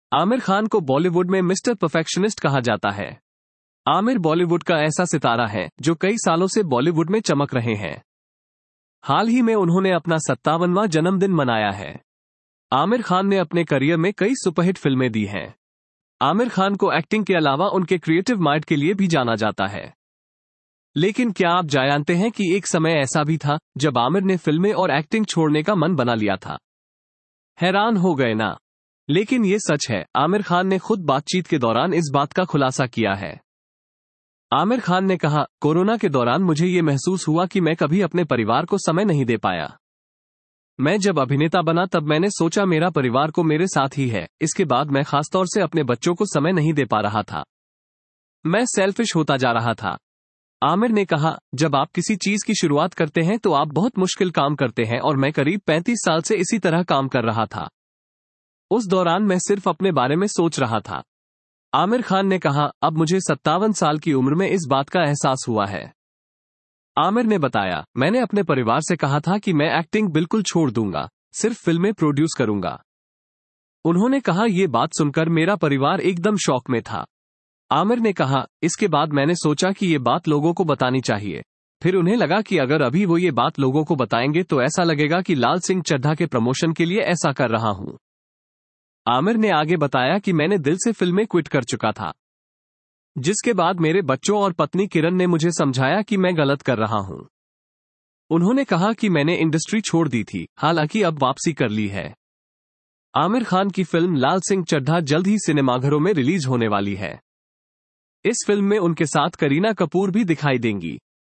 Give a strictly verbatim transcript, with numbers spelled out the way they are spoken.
आमिर खान को बॉलीवुड में mister perfectionist कहा जाता है। आमिर बॉलीवुड का ऐसा सितारा है जो कई सालों से बॉलीवुड में चमक रहे हैं। हाल ही में उन्होंने अपना सत्तावनवां जन्मदिन मनाया है। आमिर खान ने अपने करियर में कई सुपरहिट फिल्में दी हैं। आमिर खान को एक्टिंग के अलावा उनके क्रिएटिव माइंड के लिए भी जाना जाता है। लेकिन क्या आप जानते हैं कि एक समय ऐसा भी था जब आमिर ने फिल्में और एक्टिंग छोड़ने का मन बना लिया था? हैरान हो गए ना? लेकिन ये सच है। आमिर खान ने खुद बातचीत के दौरान इस बात का खुलासा किया है। आमिर खान ने कहा, कोरोना के दौरान मुझे ये महसूस हुआ कि मैं कभी अपने परिवार को समय नहीं दे पाया। मैं जब अभिनेता बना तब मैंने सोचा मेरा परिवार को मेरे साथ ही है। इसके बाद मैं खासतौर से अपने बच्चों को समय नहीं दे पा रहा था। मैं सेल्फिश होता जा रहा था। आमिर ने कहा, जब आप किसी चीज की शुरुआत करते हैं तो आप बहुत मुश्किल काम करते हैं और मैं करीब पैंतीस साल से इसी तरह काम कर रहा था। उस दौरान मैं सिर्फ अपने बारे में सोच रहा था। आमिर खान ने कहा, अब मुझे सत्तावन साल की उम्र में इस बात का एहसास हुआ है। आमिर ने बताया, मैंने अपने परिवार से कहा था कि मैं एक्टिंग बिल्कुल छोड़ दूंगा, सिर्फ फिल्में प्रोड्यूस करूंगा। उन्होंने कहा, ये बात सुनकर मेरा परिवार एकदम शॉक में था। आमिर ने कहा, इसके बाद मैंने सोचा कि ये बात लोगों को बतानी चाहिए। फिर उन्हें लगा कि अगर अभी वो ये बात लोगों को बताएंगे तो ऐसा लगेगा कि लाल सिंह चड्ढा के प्रमोशन के लिए ऐसा कर रहा हूं। आमिर ने आगे बताया कि मैंने दिल से फिल्में क्विट कर चुका था, जिसके बाद मेरे बच्चों और पत्नी किरण ने मुझे समझाया कि मैं गलत कर रहा हूं। उन्होंने कहा कि मैंने इंडस्ट्री छोड़ दी थी, हालांकि अब वापसी कर ली है। आमिर खान की फिल्म लाल सिंह चड्ढा जल्द ही सिनेमाघरों में रिलीज होने वाली है। इस फिल्म में उनके साथ करीना कपूर भी दिखाई देंगी।